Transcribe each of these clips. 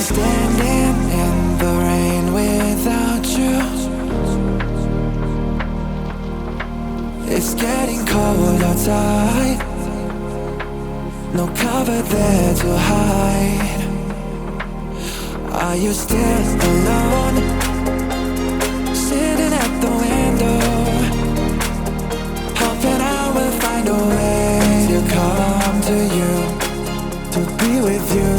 standing in the rain without you? It's getting cold outside, no cover there to hide. Are you still alone, sitting at the window, hoping I will find a way to come to you, to be with you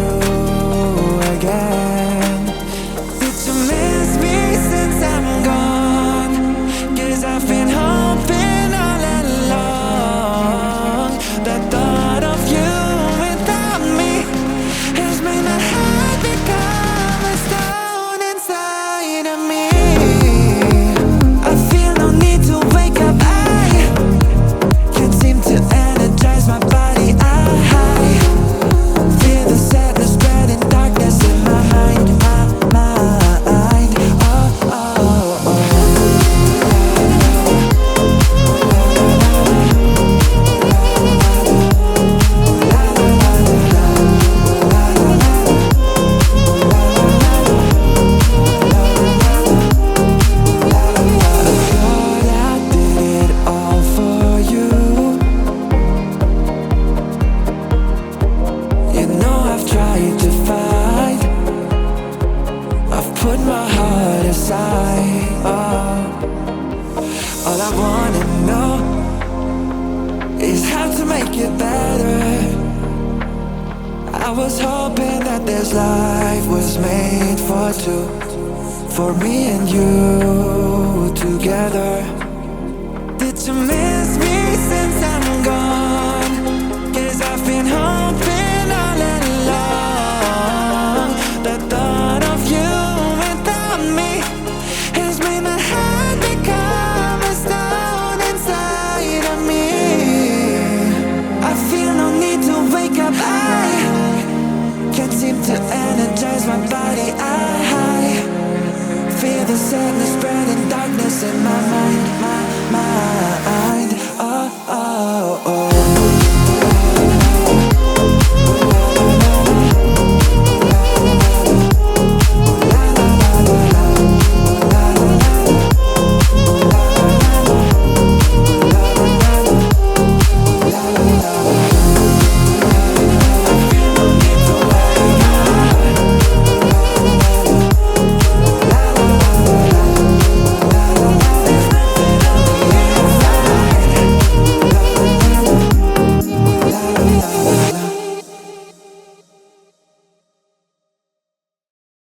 again? Did you miss me since I'm gone? 'Cause I've been hoping all along. The thought of you without me has made my heart become a stone inside of me. I feel no need to wake up, I can't seem to energize my body. I feel the sadness spreading, darkness in my mind, my mind. Oh, oh, oh. I did it all for you. You know I've tried to fight, I've put my heart aside. Oh, all I wanna know is how to make it better. I was hoping that this life was made for two, for me and you together. Did you miss me